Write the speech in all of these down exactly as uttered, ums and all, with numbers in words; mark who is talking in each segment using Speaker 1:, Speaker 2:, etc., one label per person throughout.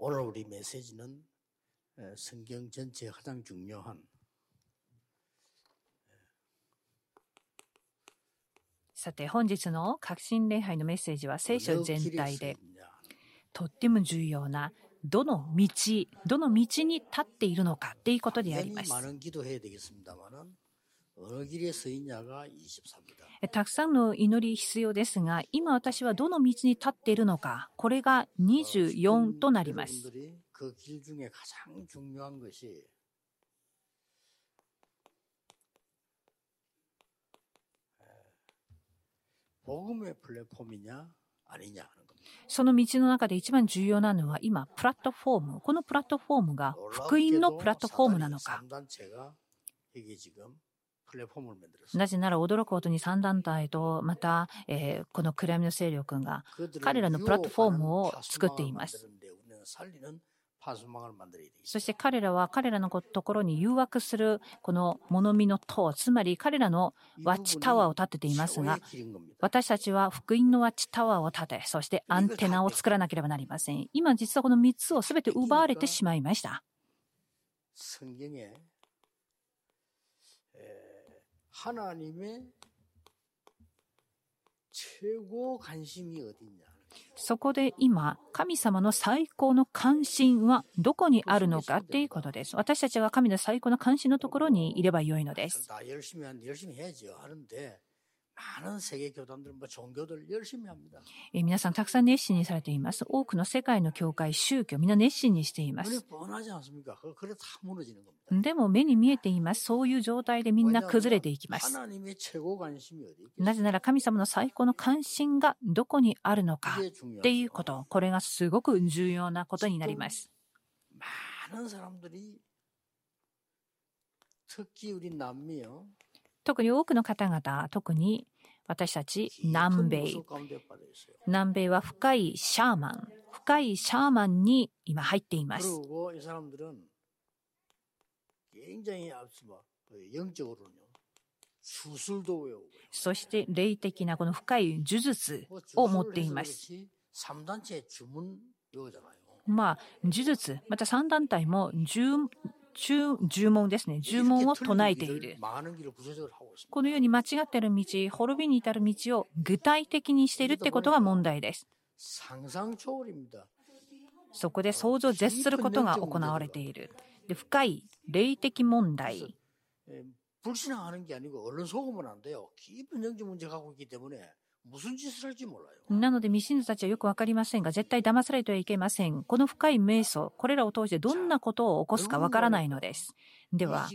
Speaker 1: 오늘 우리 메시지는 성경 전체에 가장 중요한
Speaker 2: さて本日の革新礼拝のメッセージは聖書全体でとっても重要などの道、どの道に立っているのかっていうことであります。たくさんの祈り必要ですが、今私はどの道に立っているのか、これがにじゅうよんとなります。その道の中で一番重要なのは今、プラットフォーム。このプラットフォームが福音のプラットフォームなのか。なぜなら驚くことにさん団体とまた、えー、この暗闇の勢力が彼らのプラットフォームを作っています。そして彼らは彼らのところに誘惑するこの物見の塔、つまり彼らのワッチタワーを立てていますが、私たちは福音のワッチタワーを立て、そしてアンテナを作らなければなりません。今実はこのみっつをすべて奪われてしまいました。하나님의 최고 관심이 어디냐? そこで今、神様の最高の関心はどこにあるのかっていうことです。私たちは神の最高の関心のところにいればよいのです。皆さんたくさん熱心にされています。多くの世界の教会、宗教、みんな熱心にしています。でも目に見えています。そういう状態でみんな崩れていきます。なぜなら神様の最高の関心がどこにあるのかっていうこと、これがすごく重要なことになります。特に多くの方々、特に私たち南米。南米は深いシャーマン、深いシャーマンに今入っています。そして霊的なこの深い呪術を持っています。まあ、呪術、またさん団体も呪呪文ですね。呪文を唱えている。このように間違っている道、滅びに至る道を具体的にしているってことが問題です。そこで想像を絶することが行われている。で、深い霊的問題。なので未信者たちはよくわかりませんが、絶対騙されてはいけません。この深い瞑想、これらを通してどんなことを起こすかわからないのです。では、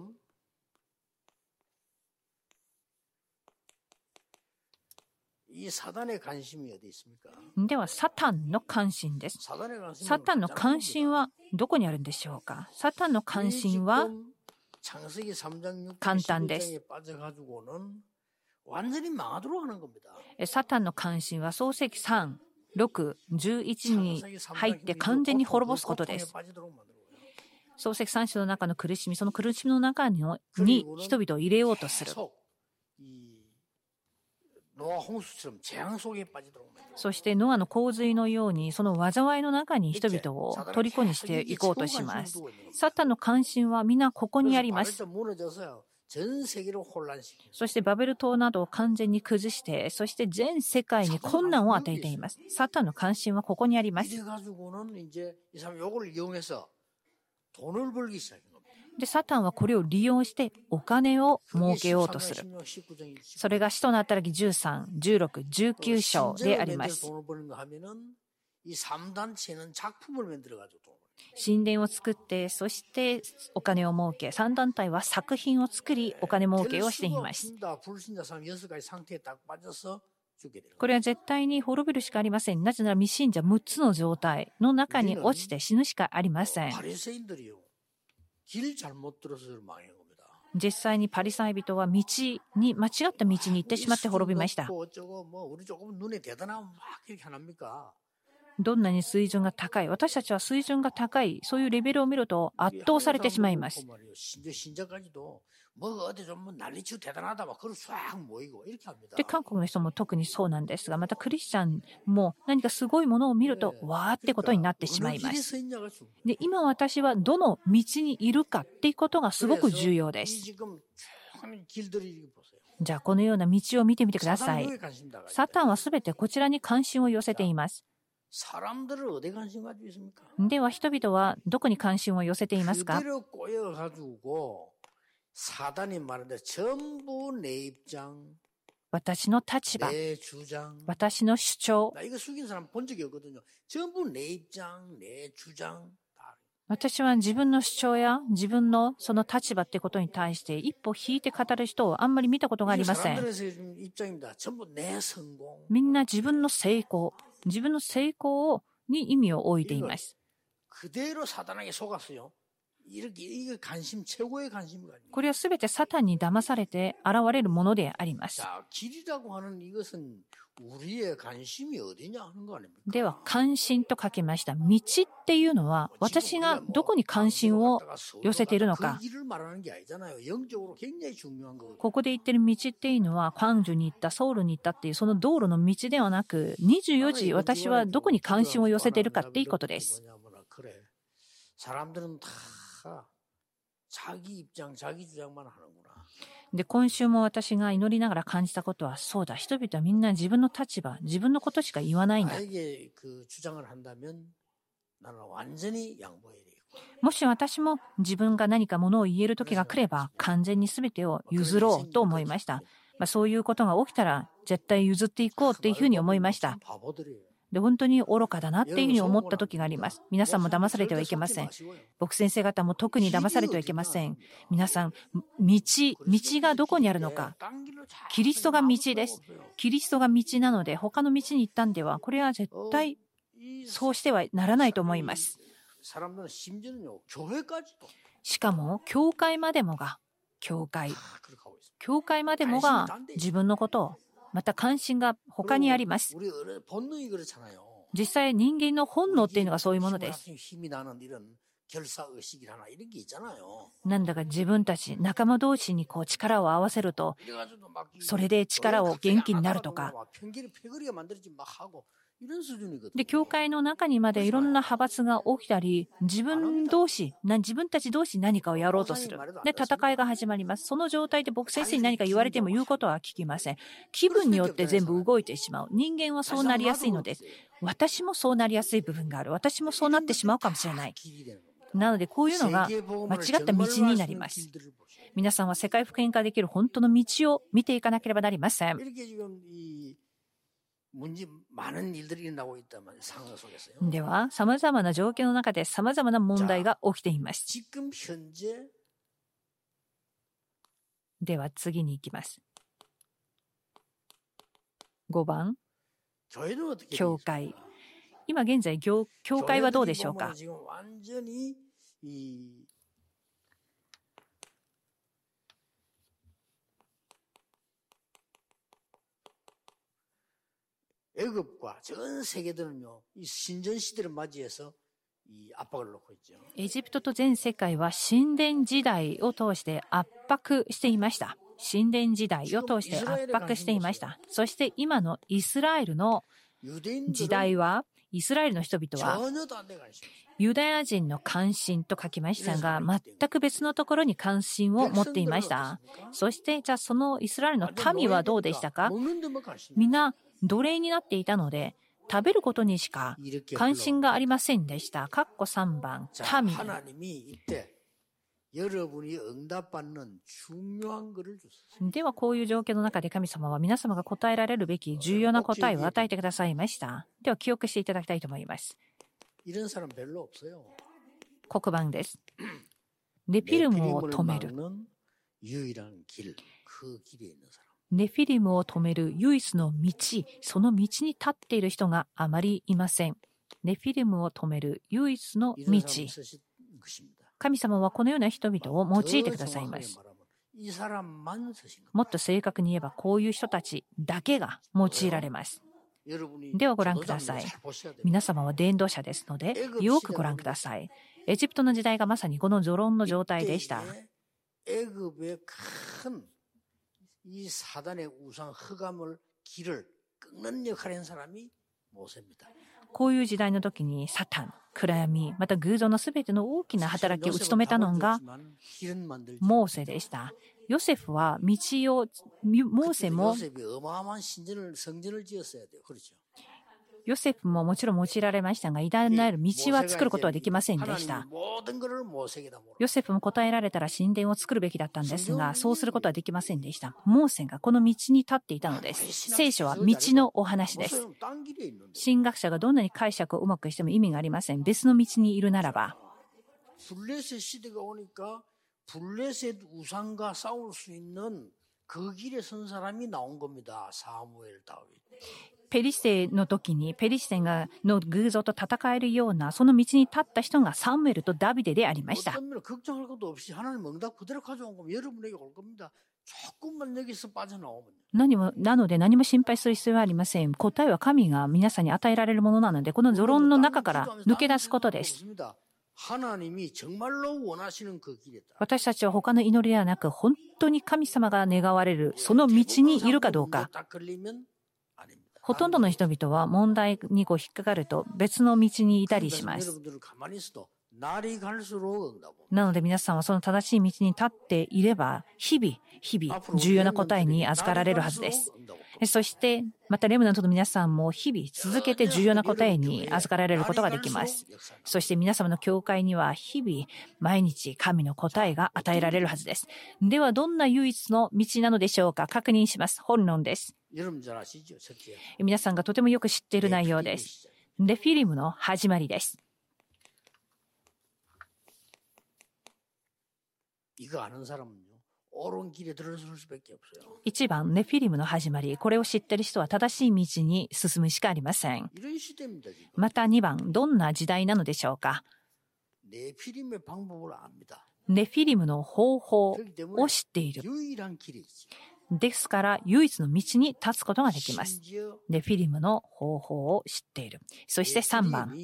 Speaker 2: では、サタンの関心です。サタンの関心はどこにあるんでしょうか。サタンの関心は簡単です。サタンの関心は創世記さん、ろく、じゅういちに入って完全に滅ぼすことです。創世記さん章の中の苦しみ、その苦しみの中に人々を入れようとする。そしてノアの洪水のようにその災いの中に人々を虜にしていこうとします。サタンの関心は皆ここにあります。そしてバベル島などを完全に崩して、そして全世界に困難を与えています。サタンの関心はここにあります。で、サタンはこれを利用してお金を儲けようとする。それが使徒の働きじゅうさん、じゅうろく、じゅうきゅう章であります。神殿を作って、そしてお金を儲け、さん団体は作品を作り、お金儲けをしています。これは絶対に滅びるしかありません。なぜなら未信者むっつの状態の中に落ちて死ぬしかありません。実際にパリサイ人は道に、間違った道に行ってしまって滅びました。 どんなに水準が高い、私たちは水準が高い、そういうレベルを見ると圧倒されてしまいます。で、韓国の人も特にそうなんですが、またクリスチャンも何かすごいものを見ると、わーってことになってしまいます。で、今私はどの道にいるかっていうことがすごく重要です。じゃあ、このような道を見てみてください。サタンはすべてこちらに関心を寄せています。では、人々はどこに関心を寄せていますか？私の立場、私の主張、私は自分の主張や自分のその立場ってことに対して一歩引いて語る人をあんまり見たことがありません。みんな自分の成功、自分の成功に意味を置いています。これはすべてサタンに騙されて現れるものであります。では、関心と書きました。道っていうのは、私がどこに関心を寄せているのか。ここで言ってる道っていうのは、クァンジュに行った、ソウルに行ったっていう、その道路の道ではなく、にじゅうよじ私はどこに関心を寄せているかっていうことです。で、今週も私が祈りながら感じたことは、そうだ、人々はみんな自分の立場、自分のことしか言わないんだ。もし私も自分が何かものを言える時が来れば、完全に全てを譲ろうと思いました。まあ、そういうことが起きたら、絶対譲っていこうっていうふうに思いました。で、本当に愚かだなっていうふうに思った時があります。皆さんも騙されてはいけません。僕先生方も特に騙されてはいけません。皆さん、道、道がどこにあるのか。キリストが道です。キリストが道なので、他の道に行ったんでは、これは絶対そうしてはならないと思います。しかも、教会までもが、教会。教会までもが自分のことを、また関心が他にあります。実際人間の本能っていうのがそういうものです。なんだか自分たち仲間同士にこう力を合わせると、それで力を元気になるとか。で、教会の中にまでいろんな派閥が起きたり、自分同士、自分たち同士何かをやろうとする。で、戦いが始まります。その状態で僕先生に何か言われても言うことは聞きません。気分によって全部動いてしまう。人間はそうなりやすいのです。私もそうなりやすい部分がある。私もそうなってしまうかもしれない。なので、こういうのが間違った道になります。皆さんは世界福音化できる本当の道を見ていかなければなりません。では、様々な状況の中で様々な問題が起きています。では、次に行きます。ごばん、教会。今現在、教会はどうでしょうか？エジプトと全世界は神殿時代を通して圧迫していました。神殿時代を通して圧迫していました。そして今のイスラエルの時代は、イスラエルの人々はユダヤ人の関心と書きましたが、全く別のところに関心を持っていました。そして、じゃあそのイスラエルの民はどうでしたか？みんな奴隷になっていたので、食べることにしか関心がありませんでした。かっこさんばん、民。では、こういう状況の中で神様は皆様が答えられるべき重要な答えを与えてくださいました。では、記憶していただきたいと思います。黒板です。ネフィルムを止める。ネフィリムを止める唯一の道、その道に立っている人があまりいません。ネフィリムを止める唯一の道。神様はこのような人々を用いてくださいます。もっと正確に言えば、こういう人たちだけが用いられます。 ではご覧ください。皆様は伝道者ですので、よくご覧ください。エジプトの時代がまさにこの序論の状態でした。こういう時代の時にサタン、暗闇、また偶像のすべての大きな働きを打ち止めたのがモーセでした。ヨセフは道を、モーセも、ヨセフももちろん用いられましたが、偉大なる道は作ることはできませんでした。ヨセフも答えられたら神殿を作るべきだったんですが、そうすることはできませんでした。モーセがこの道に立っていたのです。聖書は道のお話です。神学者がどんなに解釈をうまくしても意味がありません。別の道にいるならば。
Speaker 1: 블레셋 우상과 싸울 수 있는 그 길에 선 사람이 나온 겁니다. 사무엘 다윗.
Speaker 2: ペリシテの時にペリシテがの偶像と戦えるようなその道に立った人がサムエルとダビデでありました。何もなので何も心配する必要はありません。答えは神が皆さんに与えられるものなので、この序論の中から抜け出すことです。私たちは他の祈りではなく、本当に神様が願われるその道にいるかどうか。ほとんどの人々は問題にこう引っかかると別の道にいたりします。なので皆さんはその正しい道に立っていれば、日々、日々、重要な答えに預かられるはずです。そして、またレムナントの皆さんも日々続けて重要な答えに預かられることができます。そして皆様の教会には日々、毎日神の答えが与えられるはずです。では、どんな唯一の道なのでしょうか。確認します。本論です。皆さんがとてもよく知っている内容です。ネフィリムの始まりです。一番、ネフィリムの始まり。これを知っている人は正しい道に進むしかありません。またにばん、どんな時代なのでしょうか。ネフィリムの方法を知っている。ですから、唯一の道に立つことができます。ネフィリムの方法を知っている。そしてさんばん。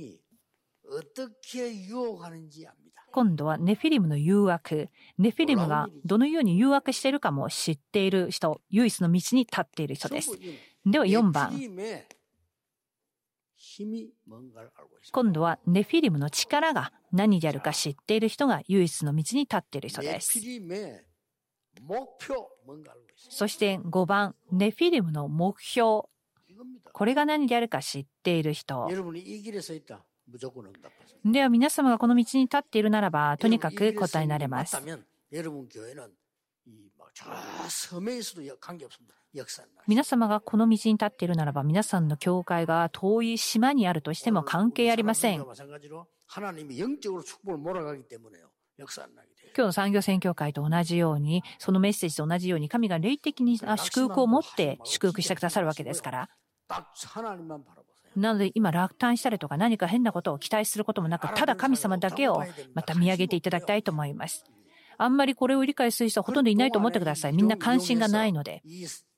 Speaker 2: 今度はネフィリムの誘惑。ネフィリムがどのように誘惑しているかも知っている人、唯一の道に立っている人です。ではよんばん。今度はネフィリムの力が何であるか知っている人が唯一の道に立っている人です。そしてごばん、ネフィリムの目標。これが何であるか知っている人。では皆様がこの道に立っているならば、とにかく答えられます。皆様がこの道に立っているならば、皆さんの教会が遠い島にあるとしても関係ありません。今日の産業宣教会と同じように、そのメッセージと同じように、神が霊的に祝福を持って祝福してくださるわけですから。なので今落胆したりとか何か変なことを期待することもなく、ただ神様だけをまた見上げていただきたいと思います。あんまりこれを理解する人はほとんどいないと思ってください。みんな関心がないので。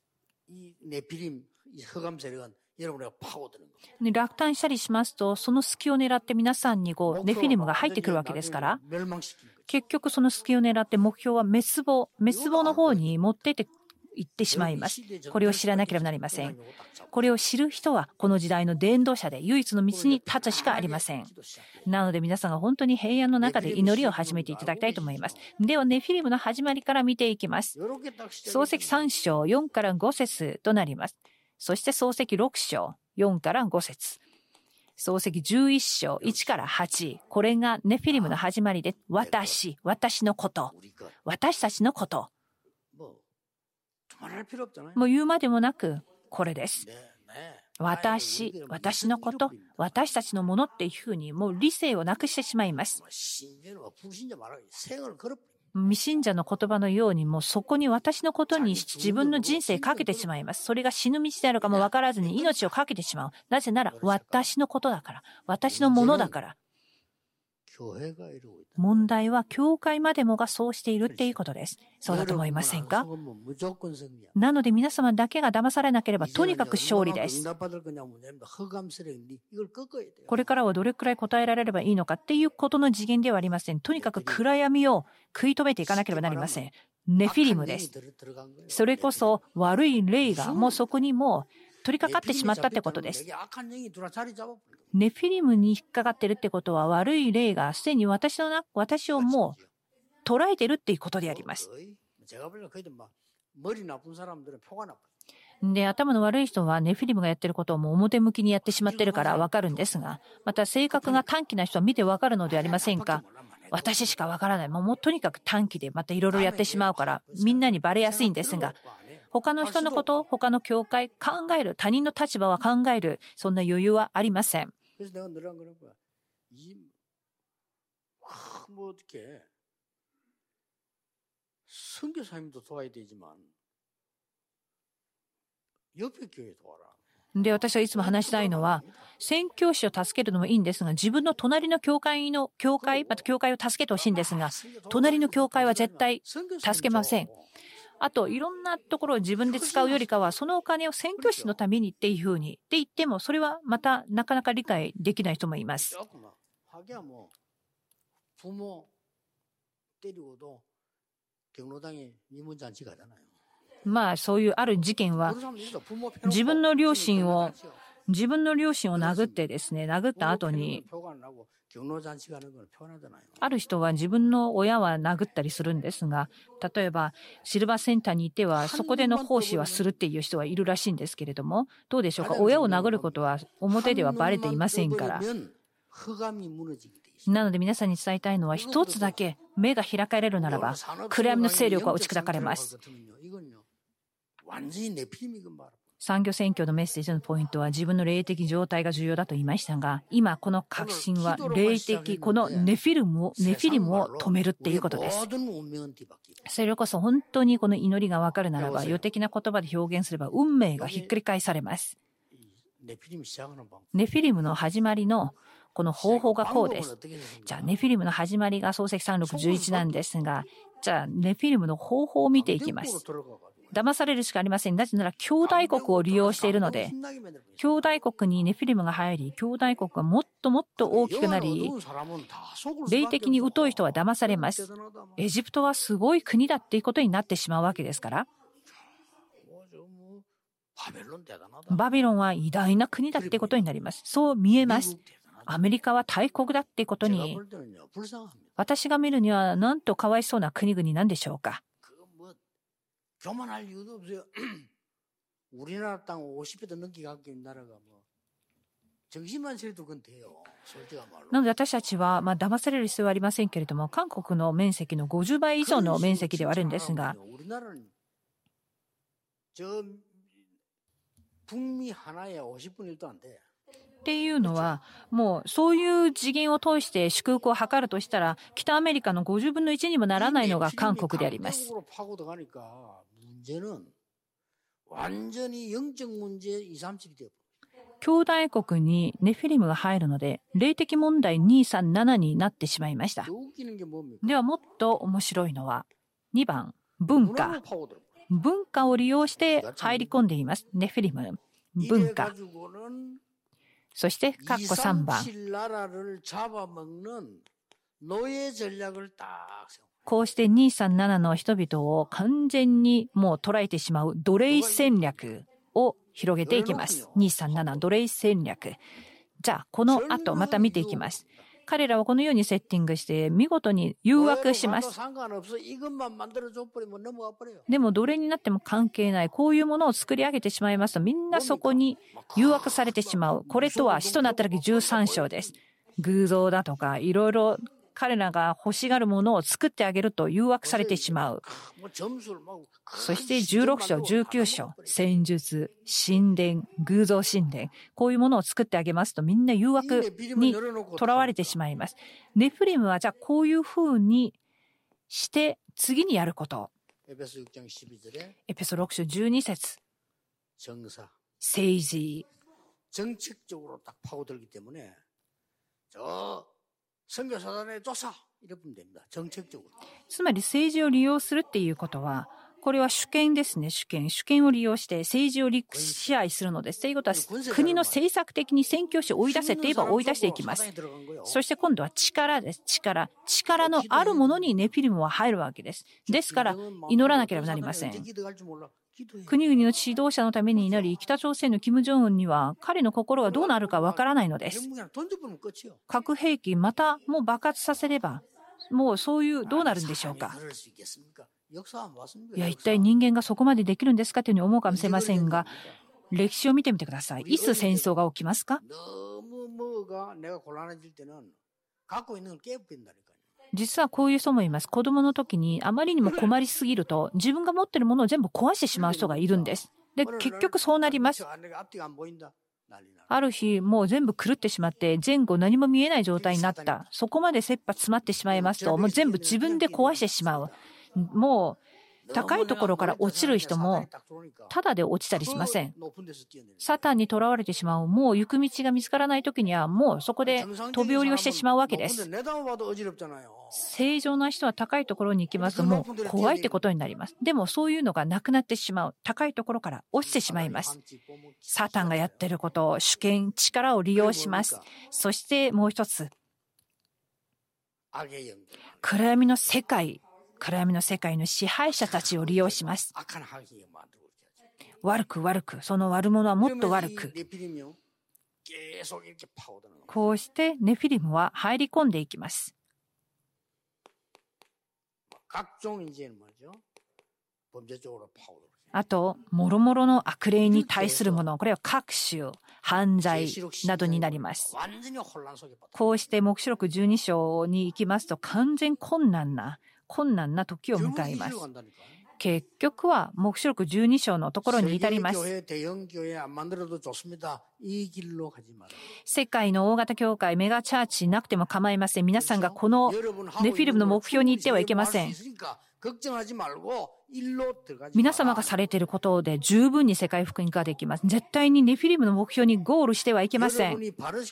Speaker 2: 落胆したりしますと、その隙を狙って皆さんにこうネフィリムが入ってくるわけですから、結局その隙を狙って目標は滅亡、滅亡の方に持っていって言ってしまいます。これを知らなければなりません。これを知る人はこの時代の伝道者で唯一の道に立つしかありません。なので皆さんが本当に平安の中で祈りを始めていただきたいと思います。ではネフィリムの始まりから見ていきます。創世記さん章よんからご節となります。そして創世記ろく章よんからご節。創世記じゅういっ章いちからはち。これがネフィリムの始まりで、私、私のこと、私たちのこと。もう言うまでもなく、これです。私、私のこと、私たちのものっていうふうに、もう理性をなくしてしまいます。未信者の言葉のように、もうそこに私のことに自分の人生かけてしまいます。それが死ぬ道であるかも分からずに命をかけてしまう。なぜなら、私のことだから、私のものだから。 問題は教会までもがそうしているっていうことです。そうだと思いませんか？なので皆様だけが騙されなければとにかく勝利です。これからはどれくらい答えられればいいのかっていうことの次元ではありません。とにかく暗闇を食い止めていかなければなりません。ネフィリムです。それこそ悪い霊がもうそこにも取り掛かってしまったってことです。ネフィリムに引っかかってるってことは悪い霊がすでに私のな私をもう捉えてるっていうことであります。で、頭の悪い人はネフィリムがやってることをもう表向きにやってしまってるからわかるんですが、また性格が短気な人は見てわかるのではありませんか？私しかわからない。もう、もうとにかく短気でまたいろいろやってしまうからみんなにバレやすいんですが、他の人のこと、他の教会、考える、他人の立場は考える、そんな余裕はありません。で、私はいつも話したいのは、宣教師を助けるのもいいんですが、自分の隣の教会の、教会、また教会を助けてほしいんですが、隣の教会は絶対助けません。あと、いろんなところを自分で使うよりかは、そのお金を宣教師のためにっていうふうに、って言っても、それはまたなかなか理解できない人もいます。まあ、そういうある事件は、自分の両親を、自分の両親を殴ってですね、殴った後に、ある人は自分の親は殴ったりするんですが、例えばシルバーセンターにいてはそこでの奉仕はするっていう人はいるらしいんですけれども、どうでしょうか？親を殴ることは表ではバレていませんから。なので皆さんに伝えたいのは、一つだけ目が開かれるならば暗闇の勢力は打ち砕かれます。産業選挙のメッセージのポイントは自分の霊的状態が重要だと言いましたが、今この確信は霊的、このネフィルムを、ネフィリムを止めるっていうことです。それこそ本当にこの祈りがわかるならば、予的な言葉で表現すれば運命がひっくり返されます。ネフィリムの始まりのこの方法がこうです。じゃあネフィリムの始まりが創世記さんろくじゅういちなんですが、じゃあネフィリムの方法を見ていきます。騙されるしかありません。なぜなら兄弟国を利用しているので、兄弟国にネフィリムが入り、兄弟国がもっともっと大きくなり、霊的に疎い人は騙されます。エジプトはすごい国だっていうことになってしまうわけですから、バビロンは偉大な国だっていうことになります。そう見えます。アメリカは大国だっていうことに、私が見るにはなんとかわいそうな国々なんでしょうか。なので私たちは、まあ、騙される必要はありませんけれども、韓国の面積のごじゅうばい以上の面積ではあるんですが、っていうのは、もうそういう次元を通して祝福を図るとしたら、北アメリカのごじゅうぶんのいちにもならないのが韓国であります。兄弟国にネフィリムが入るので、霊的問題にさんななになってしまいました。ではもっと面白いのは、にばん、文化。文化を利用して入り込んでいます。ネフィリム。文化。そして、かっこさんばん。こうしてにさんななの人々を完全にもう捉えてしまう奴隷戦略を広げていきます。にさんなな奴隷戦略。じゃあ、この後また見ていきます。彼らはこのようにセッティングして見事に誘惑します。でも奴隷になっても関係ない。こういうものを作り上げてしまいますと、みんなそこに誘惑されてしまう。これとは使徒の働きじゅうさん章です。偶像だとかいろいろ彼らが欲しがるものを作ってあげると誘惑されてしまう。そしてじゅうろく章、じゅうきゅう章、戦術、神殿、偶像神殿、こういうものを作ってあげますとみんな誘惑にとらわれてしまいます。ネフィリムはじゃあこういうふうにして次にやること。エペソろく章じゅうに節。政治。
Speaker 1: 선교사단에 쫓아 이래 보면 됩니다. 정책적으로.
Speaker 2: つまり政治を利用するっていうことは、これは主権ですね、主権。主権を利用して政治を支配するのです。ということは、国の政策的に宣教師を追い出せって言えば追い出していきます。そして今度は力です。力。力のあるものにネフィリムは入るわけです。ですから、祈らなければなりません。国々の指導者のために祈り、北朝鮮の金正恩には彼の心はどうなるかわからないのです。核兵器またもう爆発させれば、もうそういうどうなるんでしょうか。いや、一体人間がそこまでできるんですかというふうに思うかもしれませんが、歴史を見てみてください。いつ戦争が起きますか？実はこういう人もいます。子供の時にあまりにも困りすぎると、自分が持っているものを全部壊してしまう人がいるんです。で、結局そうなります。ある日、もう全部狂ってしまって、前後何も見えない状態になった。そこまで切羽詰まってしまいますと、もう全部自分で壊してしまう。もう、高いところから落ちる人も、ただで落ちたりしません。サタンに囚われてしまう。もう行く道が見つからないときには、もうそこで飛び降りをしてしまうわけです。正常な人は高いところに行きますと、もう怖いってことになります。でもそういうのがなくなってしまう。高いところから落ちてしまいます。サタンがやっていることを、主権、力を利用します。そしてもう一つ。暗闇の世界。暗闇の世界の支配者たちを利用します。悪く悪く、その悪者はもっと悪く。こうしてネフィリムは入り込んでいきます。あと、もろもろの悪霊に対するもの、これは各種犯罪などになります。こうして黙示録じゅうに章に行きますと、完全困難な困難な時を迎えます。結局は黙示録じゅうに章のところに至ります。世界の大型教会、メガチャーチなくても構いません。皆さんがこのネフィリムの目標に行ってはいけません。皆様がされていることで十分に世界福音化できます。絶対にネフィリムの目標にゴールしてはいけません。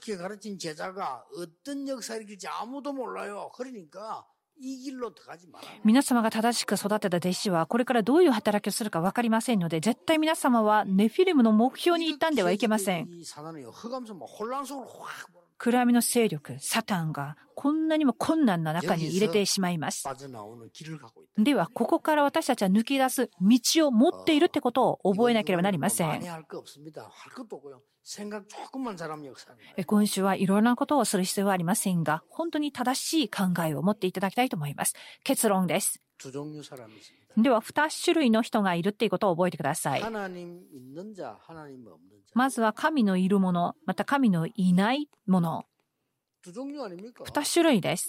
Speaker 2: 皆様が正しく育てた弟子はこれからどういう働きをするか分かりませんので、絶対皆様はネフィリムの目標に行ったんではいけません。暗闇の勢力、サタンがこんなにも困難な中に入れてしまいます。では、ここから私たちは抜き出す道を持っているってことを覚えなければなりません。今週はいろいろなことをする必要はありませんが、本当に正しい考えを持っていただきたいと思います。結論です。では、二種類の人がいるっていうことを覚えてください。まずは神のいるもの、また神のいないもの。二種類です。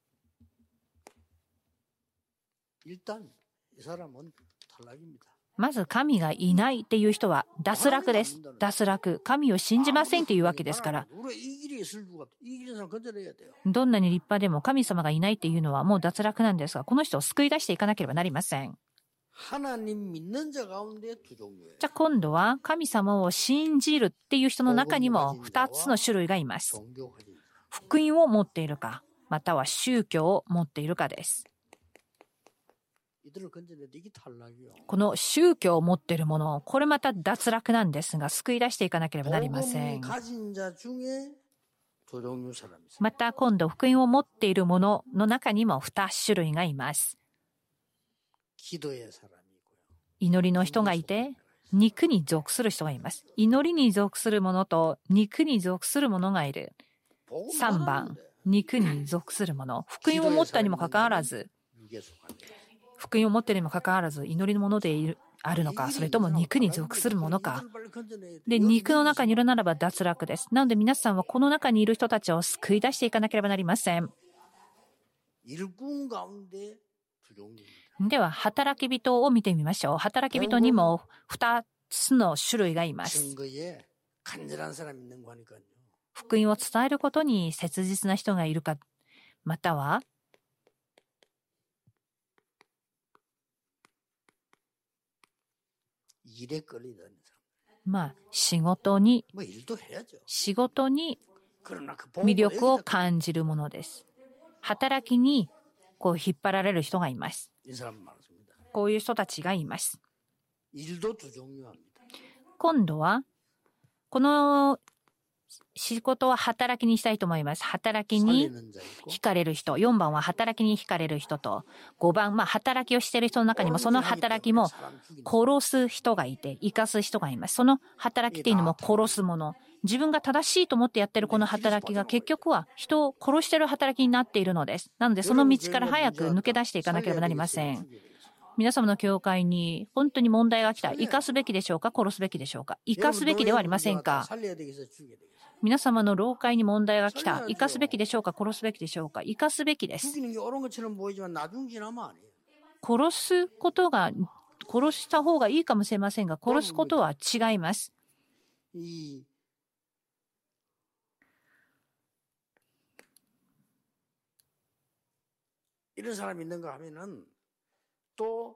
Speaker 2: まず神がいないっていう人は脱落です。脱落。神を信じませんっていうわけですから。どんなに立派でも神様がいないっていうのはもう脱落なんですが、この人を救い出していかなければなりません。じゃあ今度は神様を信じるっていう人の中にも二つの種類がいます。福音を持っているか、または宗教を持っているかです。この宗教を持っているもの、これまた脱落なんですが、救い出していかなければなりません。また今度、福音を持っているものの中にも二種類がいます。祈りの人がいて、肉に属する人がいます。祈りに属するものと肉に属するものがいる。さんばん、肉に属するもの。福音を持ったにもかかわらず、福音を持っているにもかかわらず、祈りのものであるのか、それとも肉に属するものか。で、肉の中にいるならば脱落です。なので皆さんはこの中にいる人たちを救い出していかなければなりません。では、働き人を見てみましょう。働き人にも二つの種類がいます。福音を伝えることに切実な人がいるか、または、まあ、仕事に、仕事に魅力を感じるものです。働きにこう引っ張られる人がいます。こういう人たちがいます。今度は、この仕事は働きにしたいと思います。働きに惹かれる人。よんばんは働きに惹かれる人と、ごばん、まあ働きをしている人の中にもその働きも殺す人がいて、生かす人がいます。その働きっていうのも殺すもの。自分が正しいと思ってやってるこの働きが結局は人を殺している働きになっているのです。なのでその道から早く抜け出していかなければなりません。皆様の教会に本当に問題が来た。生かすべきでしょうか、殺すべきでしょうか。生かすべきではありませんか。皆様の老会に問題が来た。生かすべきでしょうか、殺すべきでしょうか。生かすべきです。殺すことが、殺した方がいいかもしれませんが、殺すことは違います。
Speaker 1: 이런 사람이 있는가 하면은 또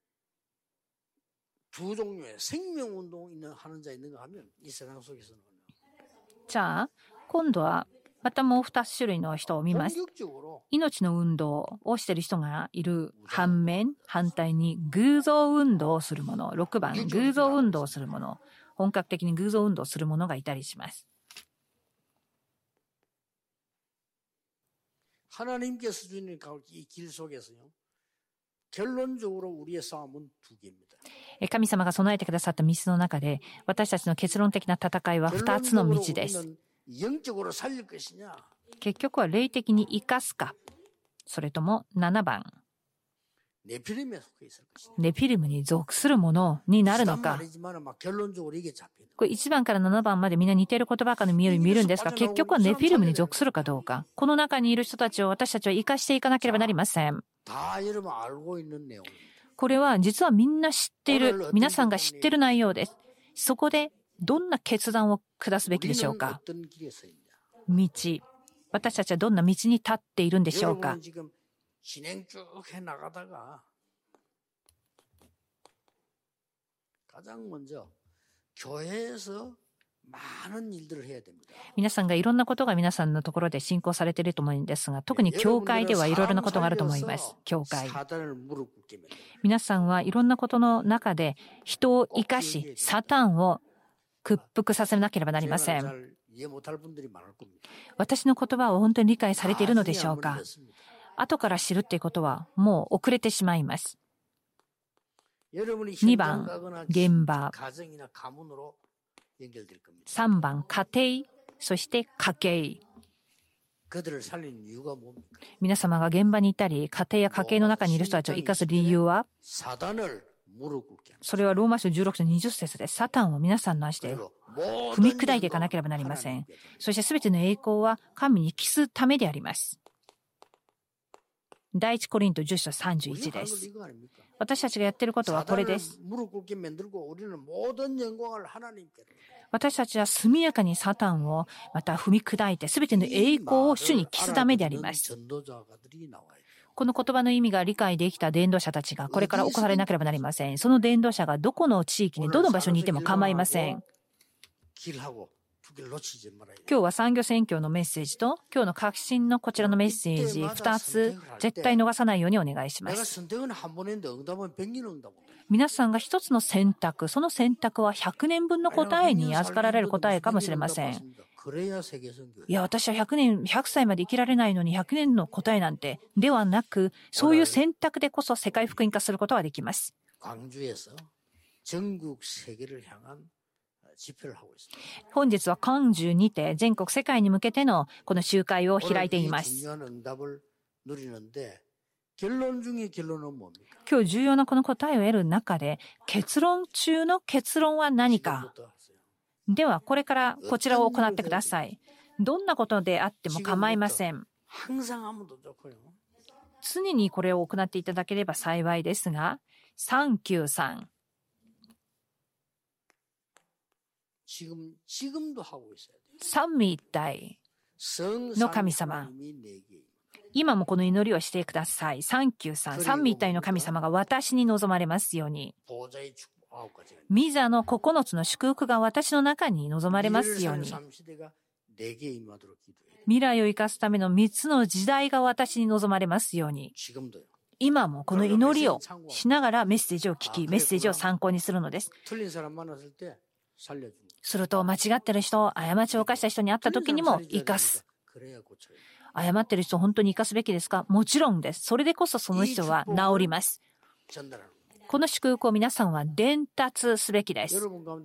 Speaker 1: 두 종류의 생명운동 있는 하는 자 있는가 하면 이 세상 속에서는
Speaker 2: じゃあ今度はまたもう二つ種類の人を見ます。命の運動をしている人がいる反面、反対に偶像運動をする者、ろくばん偶像運動をする者、本格的に偶像運動をする者がいたりします。
Speaker 1: 하나님께서 주는 이 길 속에서요. 결론적으로 우리의 싸움은 두 개입니다.
Speaker 2: 神様が備えてくださった道の中で私たちの結論的な戦いは二つの道です。結局は霊的に生かすか、それともななばんネフィルムに属するものになるのか。これいちばんからななばんまでみんな似ている言葉から見える見るんですが、結局はネフィルムに属するかどうか。この中にいる人たちを私たちは生かしていかなければなりません。これは実はみんな知っている、皆さんが知っている内容です。そこでどんな決断を下すべきでしょうか。道、私たちはどんな道に立っているんでしょうか。
Speaker 1: 진행 쭉 해나가다가 가장 먼저 교회에서 많은 일들을 해야 됩니다.
Speaker 2: 皆さんがいろんなことが皆さんのところで進行されていると思うんですが、特に教会ではいろいろなことがあると思います。教会。皆さんはいろんなことの中で人を生かし、サタンを屈服させなければなりません。私の言葉を本当に理解されているのでしょうか。後から知るっていうことはもう遅れてしまいます。にばん、現場。さんばん、家庭。そして家計。皆様が現場にいたり、家庭や家計の中にいる人たちを生かす理由は、それはローマ書じゅうろく章にじゅっ節で、サタンを皆さんの足で踏み砕いていかなければなりません。そしてすべての栄光は神に帰すためであります。第一コリントじゅっ章さんじゅういちです。私たちがやっていることはこれです。私たちは速やかにサタンをまた踏み砕いて、すべての栄光を主に帰すためであります。この言葉の意味が理解できた伝道者たちがこれから起こされなければなりません。その伝道者がどこの地域にどの場所にいても構いません。今日は産業宣教のメッセージと今日の革新のこちらのメッセージふたつ絶対逃さないようにお願いします。皆さんが一つの選択、その選択はひゃくねんぶんの答えに預かられる答えかもしれません。いや、私はひゃくねん、ひゃくさいまで生きられないのにひゃくねんの答えなんてではなく、そういう選択でこそ世界福音化することができます。本日は광주にて全国世界に向けてのこの集会を開いています。今日重要なこの答えを得る中で結論中の結論は何か。ではこれからこちらを行ってください。どんなことであっても構いません。常にこれを行っていただければ幸いですが、さんきゅうさん三位一体の神様、今もこの祈りをしてください。さんきゅうさん、三位一体の神様が私に望まれますように。御座のここのつの祝福が私の中に望まれますように。 未来を生かすためのみっつの時代が私に望まれますように。今もこの祈りをしながらメッセージを聞き、メッセージを参考にするのです。すると間違ってる人、過ちを犯した人に会った時にも生かす。謝ってる人、本当に生かすべきですか？もちろんです。それでこそその人は治ります。この祝福を皆さんは伝達すべきです。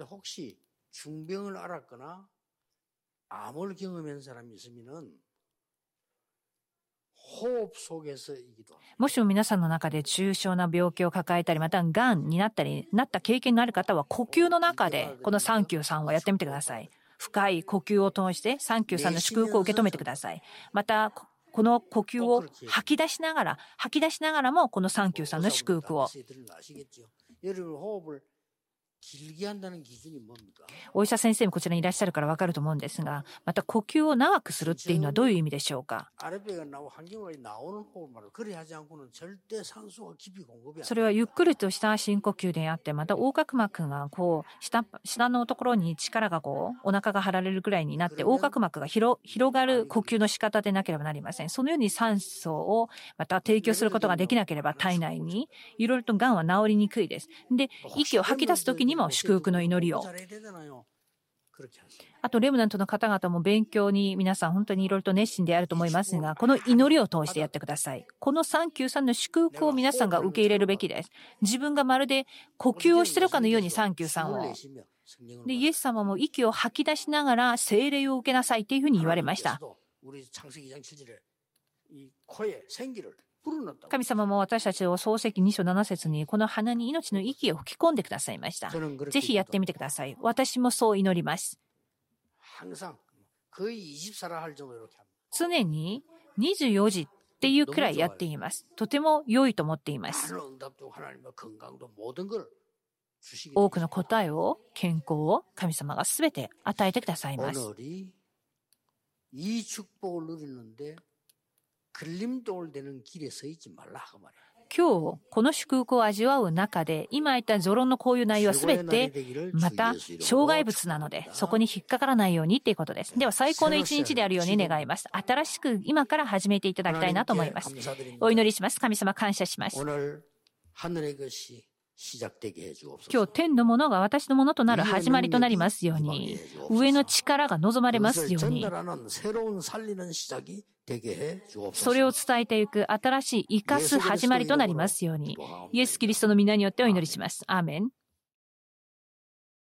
Speaker 2: もしも皆さんの中で重症な病気を抱えたり、またがんになったり、なった経験のある方は、呼吸の中でこのサンキューさんをやってみてください。深い呼吸を通して、サンキューさんの祝福を受け止めてください。また、この呼吸を吐き出しながら、吐き出しながらも、このサンキューさんの祝福を。お医者先生もこちらにいらっしゃるから分かると思うんですが、また呼吸を長くするっていうのはどういう意味でしょうか。それはゆっくりとした深呼吸であって、また横隔膜がこう 下, 下のところに力がこうお腹が張られるくらいになって、横隔膜が 広, 広がる呼吸の仕方でなければなりません。そのように酸素をまた提供することができなければ、体内にいろいろとがんは治りにくいです。で、息を吐き出すときにも祝福の祈りを。あとレムナントの方々も勉強に皆さん本当にいろいろと熱心であると思いますが、この祈りを通してやってください。このサンキューさんの祝福を皆さんが受け入れるべきです。自分がまるで呼吸をしているかのようにサンキューさんを。で、イエス様も息を吐き出しながら聖霊を受けなさいというふうに言われました。神様も私たちを創世記に章なな節にこの鼻に命の息を吹き込んでくださいました。ぜひやってみてください。私もそう祈ります。常ににじゅうよじっていうくらいやっています。とても良いと思っています。多くの答えを、健康を神様がすべて与えてくださいます。今日この祝福を味わう中で、今言った序論のこういう内容はすべてまた障害物なので、そこに引っかからないようにっていうことです。では最高の一日であるように願います。新しく今から始めていただきたいなと思います。お祈りします。神様感謝します。今日天のものが私のものとなる始まりとなりますように、上の力が望まれますように、それを伝えていく新しい生かす始まりとなりますように、イエス・キリストの皆によってお祈りします。アーメン。